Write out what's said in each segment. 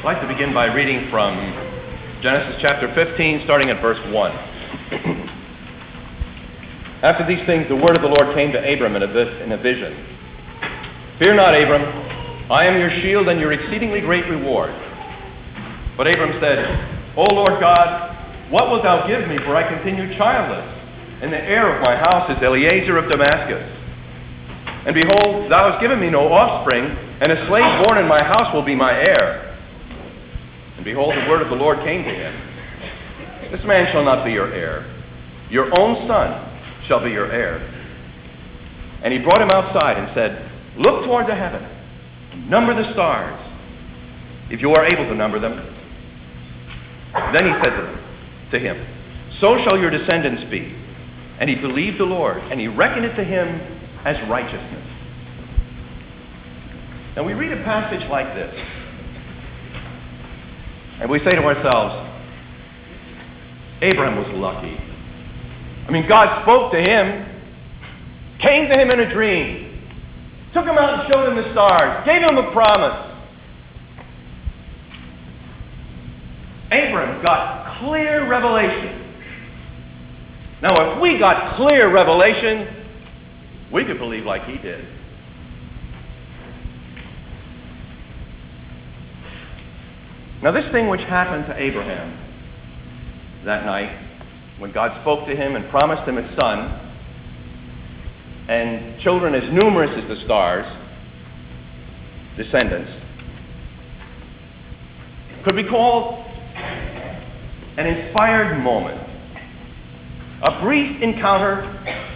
I'd like to begin by reading from Genesis chapter 15, starting at verse 1. After these things, the word of the Lord came to Abram in a vision. "Fear not, Abram, I am your shield and your exceedingly great reward." But Abram said, "O Lord God, what wilt thou give me, for I continue childless, and the heir of my house is Eliezer of Damascus? And behold, thou hast given me no offspring, and a slave born in my house will be my heir." And behold, the word of the Lord came to him. "This man shall not be your heir. Your own son shall be your heir." And he brought him outside and said, "Look toward the heaven, number the stars, if you are able to number them." Then he said to him, "So shall your descendants be." And he believed the Lord, and he reckoned it to him as righteousness. Now we read a passage like this, and we say to ourselves, Abraham was lucky. I mean, God spoke to him, came to him in a dream, took him out and showed him the stars, gave him a promise. Abraham got clear revelation. Now, if we got clear revelation, we could believe like he did. Now, this thing which happened to Abraham that night, when God spoke to him and promised him a son, and children as numerous as the stars, descendants, could be called an inspired moment, a brief encounter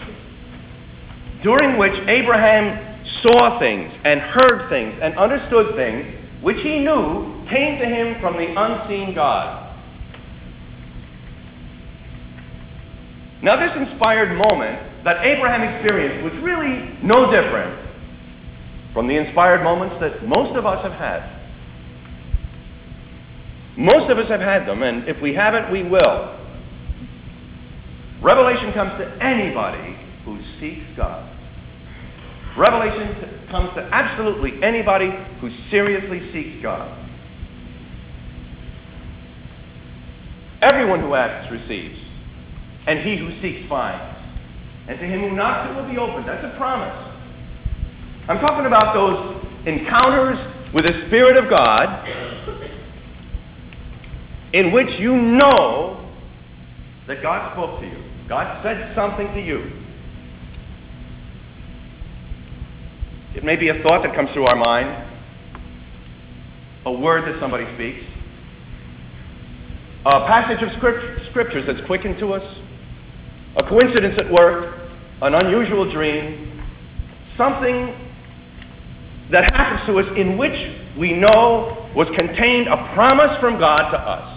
during which Abraham saw things and heard things and understood things which he knew came to him from the unseen God. Now, this inspired moment that Abraham experienced was really no different from the inspired moments that most of us have had. Most of us have had them, and if we haven't, we will. Revelation comes to anybody who seeks God. Revelation comes to absolutely anybody who seriously seeks God. Everyone who asks receives, and he who seeks finds. And to him who knocks it will be opened. That's a promise. I'm talking about those encounters with the Spirit of God in which you know that God spoke to you. God said something to you. It may be a thought that comes through our mind, a word that somebody speaks, a passage of scriptures that's quickened to us, a coincidence at work, an unusual dream, something that happens to us in which we know was contained a promise from God to us,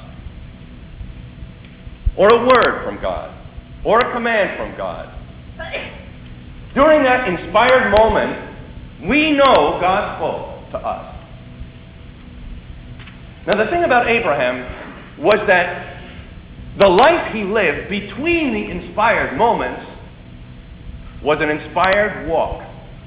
or a word from God, or a command from God. During that inspired moment, we know God spoke to us. Now, the thing about Abraham was that the life he lived between the inspired moments was an inspired walk,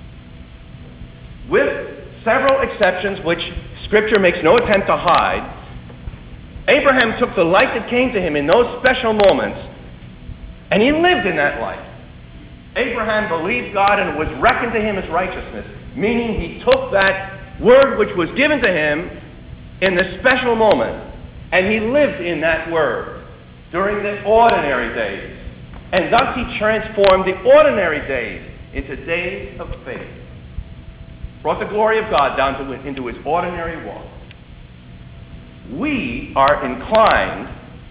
with several exceptions which Scripture makes no attempt to hide. Abraham took the life that came to him in those special moments, and he lived in that life. Abraham believed God, and it was reckoned to him as righteousness, meaning he took that word which was given to him in the special moment, and he lived in that word during the ordinary days. And thus he transformed the ordinary days into days of faith. Brought the glory of God down into his ordinary walk. We are inclined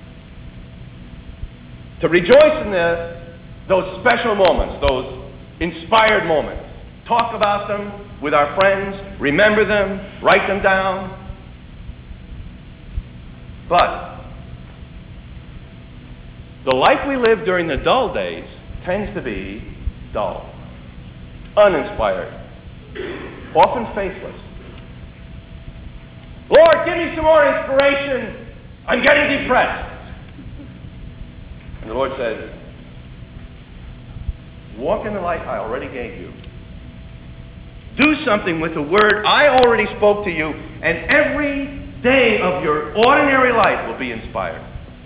to rejoice in those special moments, those inspired moments. Talk about them with our friends, remember them, write them down. But the life we live during the dull days tends to be dull, uninspired, often faithless. Lord, give me some more inspiration. I'm getting depressed. And the Lord says, walk in the light I already gave you. Do something with the word I already spoke to you, and every day of your ordinary life will be inspired.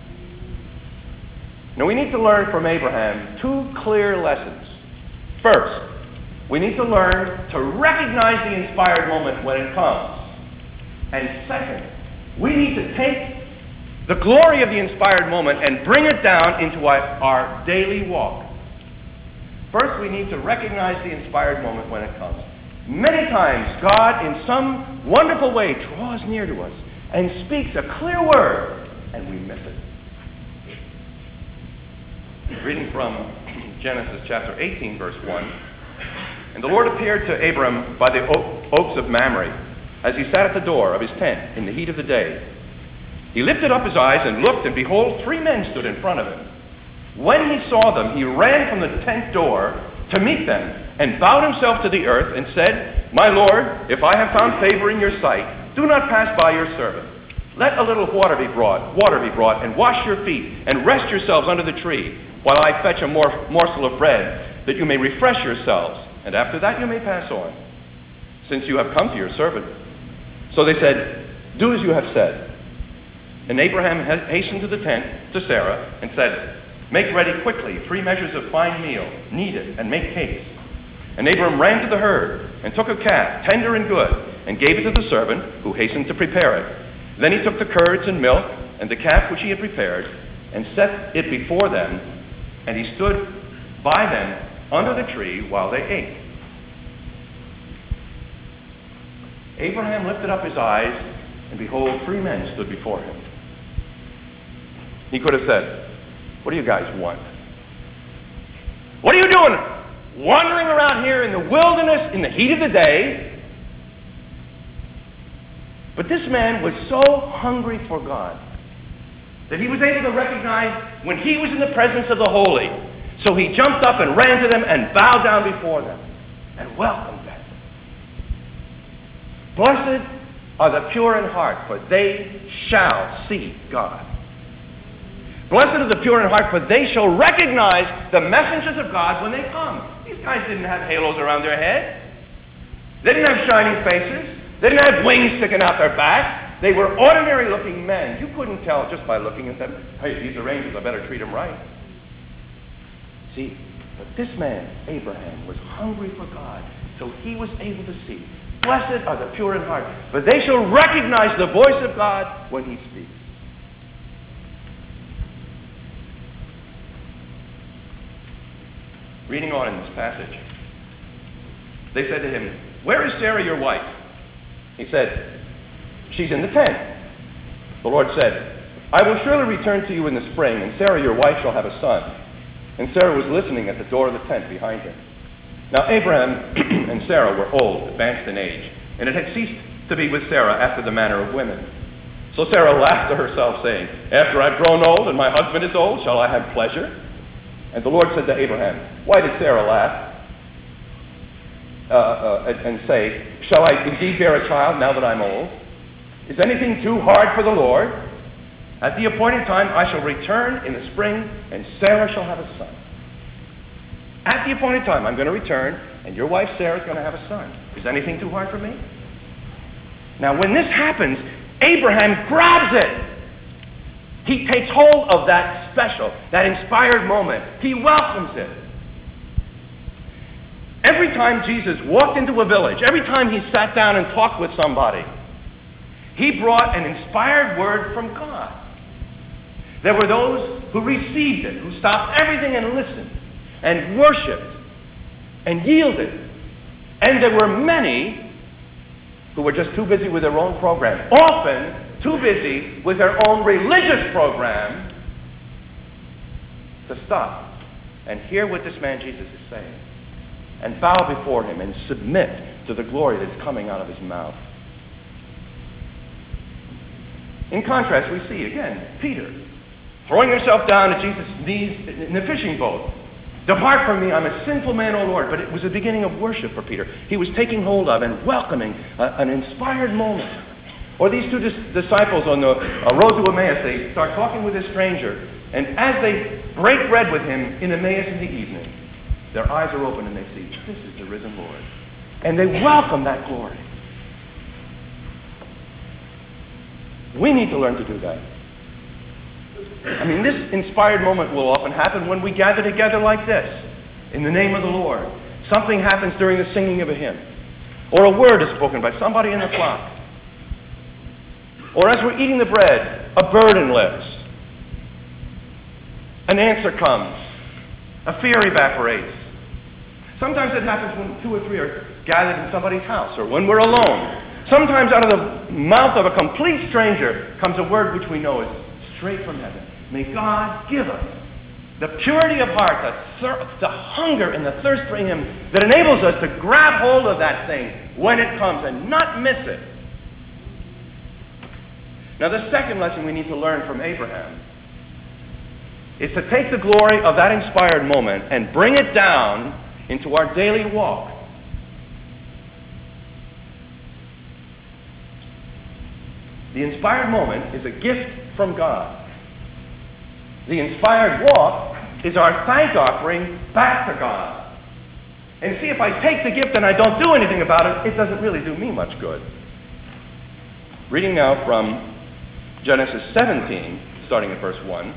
Now, we need to learn from Abraham two clear lessons. First, we need to learn to recognize the inspired moment when it comes. And second, we need to take the glory of the inspired moment and bring it down into our daily walk. First, we need to recognize the inspired moment when it comes. Many times, God, in some wonderful way, draws near to us and speaks a clear word, and we miss it. Reading from Genesis chapter 18, verse 1. And the Lord appeared to Abram by the oaks of Mamre, as he sat at the door of his tent in the heat of the day. He lifted up his eyes and looked, and behold, 3 men stood in front of him. When he saw them, he ran from the tent door to meet them, and bowed himself to the earth, and said, My Lord, if I have found favor in your sight, do not pass by your servant. Let a little water be brought, and wash your feet, and rest yourselves under the tree, while I fetch a morsel of bread, that you may refresh yourselves, and after that you may pass on, since you have come to your servant. So they said, Do as you have said. And Abraham hastened to the tent to Sarah, and said, Make ready quickly 3 measures of fine meal, knead it, and make cakes. And Abram ran to the herd, and took a calf, tender and good, and gave it to the servant, who hastened to prepare it. Then he took the curds and milk, and the calf which he had prepared, and set it before them, and he stood by them under the tree while they ate. Abraham lifted up his eyes, and behold, 3 men stood before him. He could have said, What do you guys want? What are you doing? Wandering around here in the wilderness in the heat of the day? But this man was so hungry for God that he was able to recognize when he was in the presence of the holy. So he jumped up and ran to them and bowed down before them and welcomed them. Blessed are the pure in heart, for they shall see God. Blessed are the pure in heart, for they shall recognize the messengers of God when they come. These guys didn't have halos around their head. They didn't have shining faces. They didn't have wings sticking out their back. They were ordinary-looking men. You couldn't tell just by looking at them, Hey, these are angels, I better treat them right. See, but this man, Abraham, was hungry for God, so he was able to see. Blessed are the pure in heart, for they shall recognize the voice of God when he speaks. Reading on in this passage, they said to him, Where is Sarah, your wife? He said, She's in the tent. The Lord said, I will surely return to you in the spring, and Sarah, your wife, shall have a son. And Sarah was listening at the door of the tent behind him. Now Abraham and Sarah were old, advanced in age, and it had ceased to be with Sarah after the manner of women. So Sarah laughed to herself, saying, After I've grown old and my husband is old, shall I have pleasure? And the Lord said to Abraham, Why did Sarah laugh and say, Shall I indeed bear a child now that I'm old? Is anything too hard for the Lord? At the appointed time I shall return in the spring, and Sarah shall have a son. At the appointed time I'm going to return, and your wife Sarah is going to have a son. Is anything too hard for me? Now when this happens, Abraham grabs it. He takes hold of that special, that inspired moment. He welcomes it. Every time Jesus walked into a village, every time he sat down and talked with somebody, he brought an inspired word from God. There were those who received it, who stopped everything and listened, and worshipped, and yielded. And there were many who were just too busy with their own program, often too busy with their own religious program to stop and hear what this man Jesus is saying, and bow before him and submit to the glory that's coming out of his mouth. In contrast, we see, again, Peter throwing himself down at Jesus' knees in the fishing boat. Depart from me, I'm a sinful man, O Lord. But it was the beginning of worship for Peter. He was taking hold of and welcoming an inspired moment. Or these two disciples on the road to Emmaus, they start talking with this stranger. And as they break bread with him in Emmaus in the evening, their eyes are open and they see, this is the risen Lord. And they welcome that glory. We need to learn to do that. I mean, this inspired moment will often happen when we gather together like this, in the name of the Lord. Something happens during the singing of a hymn, or a word is spoken by somebody in the flock, or as we're eating the bread, a burden lifts, an answer comes, a fear evaporates. Sometimes it happens when 2 or 3 are gathered in somebody's house, or when we're alone. Sometimes out of the mouth of a complete stranger comes a word which we know is straight from heaven. May God give us the purity of heart, the hunger and the thirst for Him that enables us to grab hold of that thing when it comes and not miss it. Now, the second lesson we need to learn from Abraham is to take the glory of that inspired moment and bring it down into our daily walk. The inspired moment is a gift from God. The inspired walk is our thank offering back to God. And see, if I take the gift and I don't do anything about it, it doesn't really do me much good. Reading now from Genesis 17, starting at verse 1.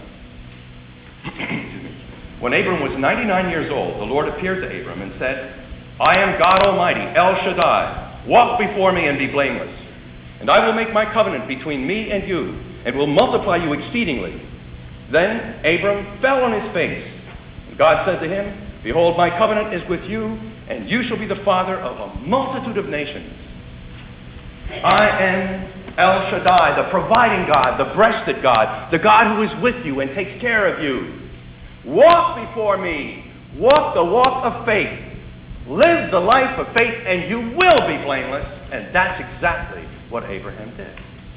When Abram was 99 years old, the Lord appeared to Abram and said, I am God Almighty, El Shaddai. Walk before me and be blameless. And I will make my covenant between me and you, and will multiply you exceedingly. Then Abram fell on his face. And God said to him, Behold, my covenant is with you, and you shall be the father of a multitude of nations. I am El Shaddai, the providing God, the breasted God, the God who is with you and takes care of you. Walk before me. Walk the walk of faith. Live the life of faith, and you will be blameless. And that's exactly what Abraham did.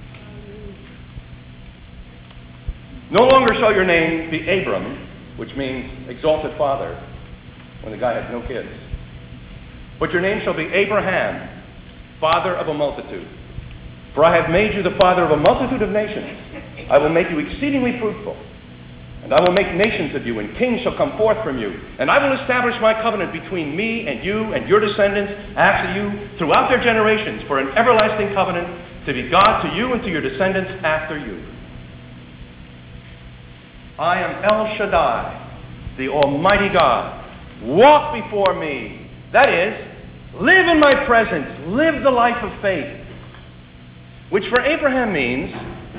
No longer shall your name be Abram, which means exalted father, when the guy had no kids. But your name shall be Abraham, father of a multitude. For I have made you the father of a multitude of nations. I will make you exceedingly fruitful. And I will make nations of you, and kings shall come forth from you. And I will establish my covenant between me and you and your descendants after you throughout their generations for an everlasting covenant to be God to you and to your descendants after you. I am El Shaddai, the Almighty God. Walk before me. That is, live in my presence. Live the life of faith. Which for Abraham means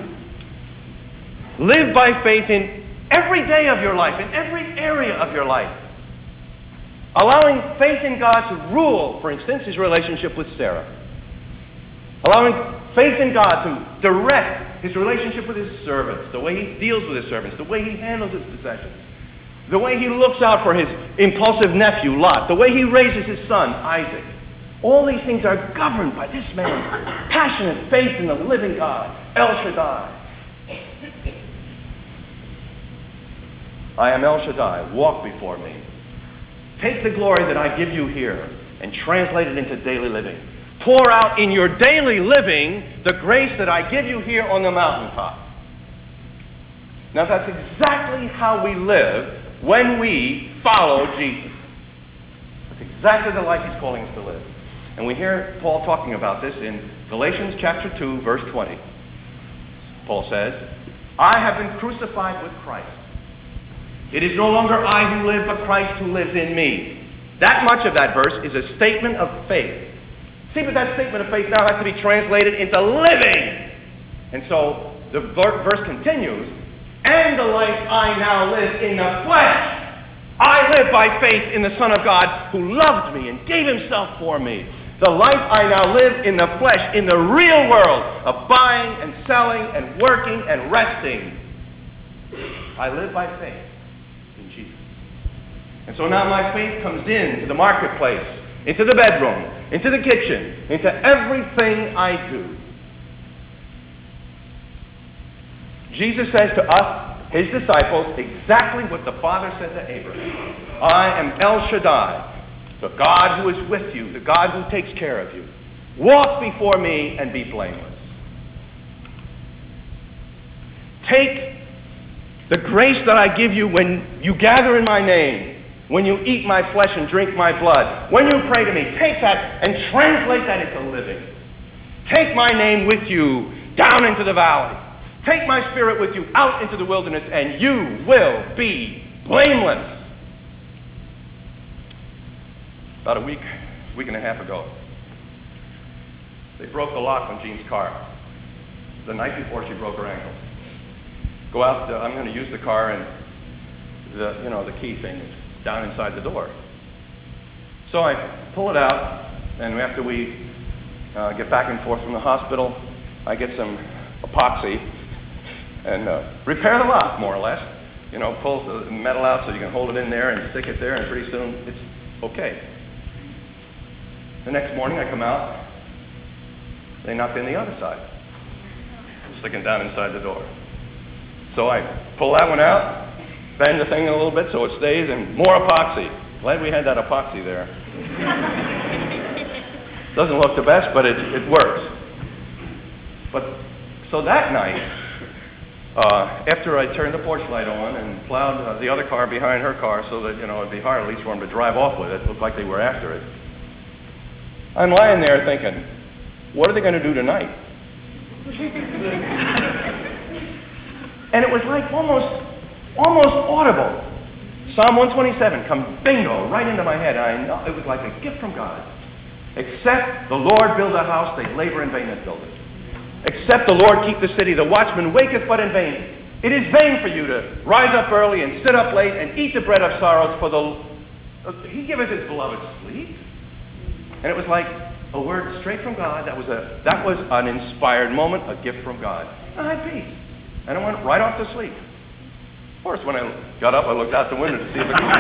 live by faith in every day of your life, in every area of your life. Allowing faith in God to rule, for instance, his relationship with Sarah. Allowing faith in God to direct his relationship with his servants, the way he deals with his servants, the way he handles his possessions, the way he looks out for his impulsive nephew, Lot, the way he raises his son, Isaac. All these things are governed by this man's passionate faith in the living God, El Shaddai. I am El Shaddai. Walk before me. Take the glory that I give you here and translate it into daily living. Pour out in your daily living the grace that I give you here on the mountaintop. Now that's exactly how we live when we follow Jesus. That's exactly the life he's calling us to live. And we hear Paul talking about this in Galatians chapter 2, verse 20. Paul says, I have been crucified with Christ. It is no longer I who live, but Christ who lives in me. That much of that verse is a statement of faith. See, but that statement of faith now has to be translated into living. And so the verse continues, and the life I now live in the flesh, I live by faith in the Son of God who loved me and gave himself for me. The life I now live in the flesh, in the real world of buying and selling and working and resting, I live by faith in Jesus. And so now my faith comes into the marketplace, into the bedroom, into the kitchen, into everything I do. Jesus says to us, his disciples, exactly what the Father said to Abraham. I am El Shaddai, the God who is with you, the God who takes care of you. Walk before me and be blameless. Take the grace that I give you when you gather in my name, when you eat my flesh and drink my blood, when you pray to me, take that and translate that into living. Take my name with you down into the valley. Take my Spirit with you out into the wilderness, and you will be blameless. About a week and a half ago, they broke the lock on Jean's car the night before she broke her ankle. Go out, I'm going to use the car, and the key thing is down inside the door. So I pull it out, and after we get back and forth from the hospital, I get some epoxy and repair the lock, more or less. Pull the metal out so you can hold it in there and stick it there, and pretty soon it's okay. The next morning I come out, they knocked in the other side, sticking down inside the door. So I pull that one out, bend the thing a little bit so it stays, and more epoxy. Glad we had that epoxy there. Doesn't look the best, but it works. So that night, after I turned the porch light on and plowed the other car behind her car so that, it'd be hard at least for them to drive off with it. It looked like they were after it. I'm lying there thinking, what are they going to do tonight? And it was like almost audible. Psalm 127 comes bingo right into my head. I know it was like a gift from God. Except the Lord build a house, they labor in vain that build it. Except the Lord keep the city, the watchman waketh but in vain. It is vain for you to rise up early and sit up late and eat the bread of sorrows, for He giveth His beloved sleep. And it was like a word straight from God. That was an inspired moment, a gift from God. I had peace. And I went right off to sleep. Of course, when I got up, I looked out the window to see if it could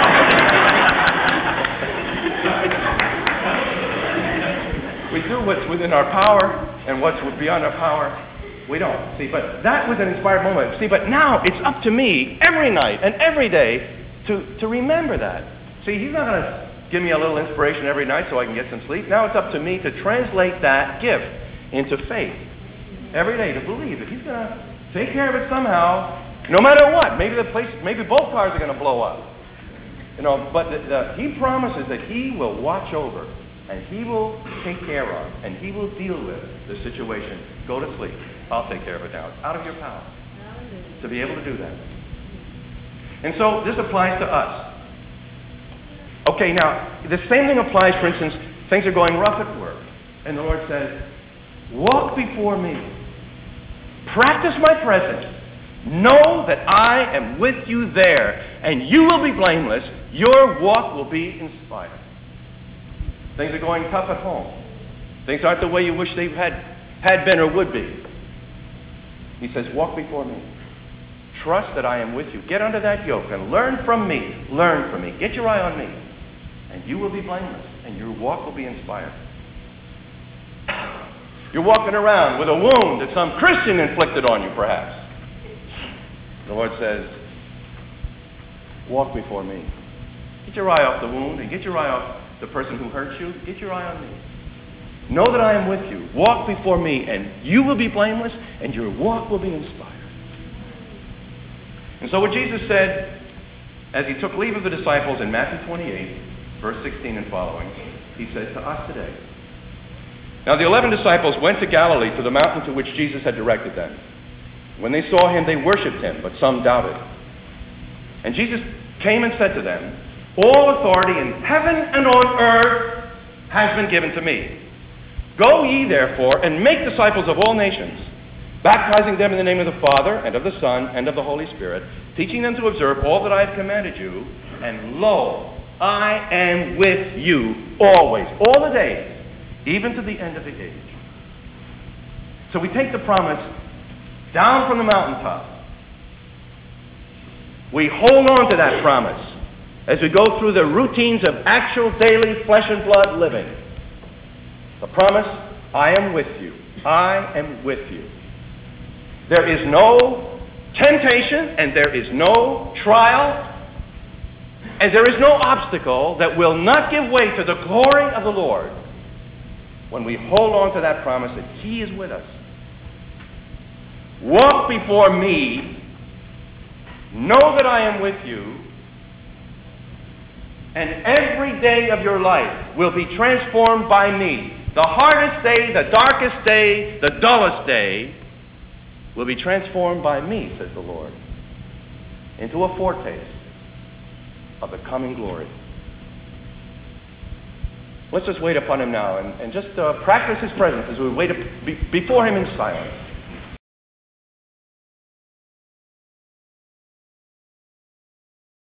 We do what's within our power, and what's beyond our power, we don't. See, but that was an inspired moment. See, but now it's up to me every night and every day to remember that. See, He's not going to give me a little inspiration every night so I can get some sleep. Now it's up to me to translate that gift into faith every day, to believe that He's going to take care of it somehow, no matter what. Maybe both cars are going to blow up. But He promises that He will watch over, and He will take care of, and He will deal with the situation. Go to sleep. I'll take care of it now. It's out of your power to be able to do that. And so this applies to us. Okay, now, the same thing applies, for instance, things are going rough at work, and the Lord says, walk before me. Practice my presence. Know that I am with you there, and you will be blameless. Your walk will be inspired. Things are going tough at home. Things aren't the way you wish they had been or would be. He says, walk before me. Trust that I am with you. Get under that yoke and learn from me. Learn from me. Get your eye on me. And you will be blameless, and your walk will be inspired. You're walking around with a wound that some Christian inflicted on you, perhaps. The Lord says, walk before me. Get your eye off the wound, and get your eye off the person who hurt you. Get your eye on me. Know that I am with you. Walk before me, and you will be blameless, and your walk will be inspired. And so what Jesus said as He took leave of the disciples in Matthew 28, verse 16 and following, He says to us today, now the 11 disciples went to Galilee, to the mountain to which Jesus had directed them. When they saw Him, they worshipped Him, but some doubted. And Jesus came and said to them, all authority in heaven and on earth has been given to me. Go ye therefore and make disciples of all nations, baptizing them in the name of the Father and of the Son and of the Holy Spirit, teaching them to observe all that I have commanded you, and lo, I am with you always, all the days, even to the end of the age. So we take the promise down from the mountaintop. We hold on to that promise as we go through the routines of actual daily flesh and blood living. The promise, I am with you. I am with you. There is no temptation, and there is no trial, and there is no obstacle that will not give way to the glory of the Lord when we hold on to that promise that He is with us. Walk before me. Know that I am with you. And every day of your life will be transformed by me. the hardest day, the darkest day, the dullest day will be transformed by me, says the Lord, into a foretaste of the coming glory. Let's just wait upon him now and just practice his presence as we wait before him in silence.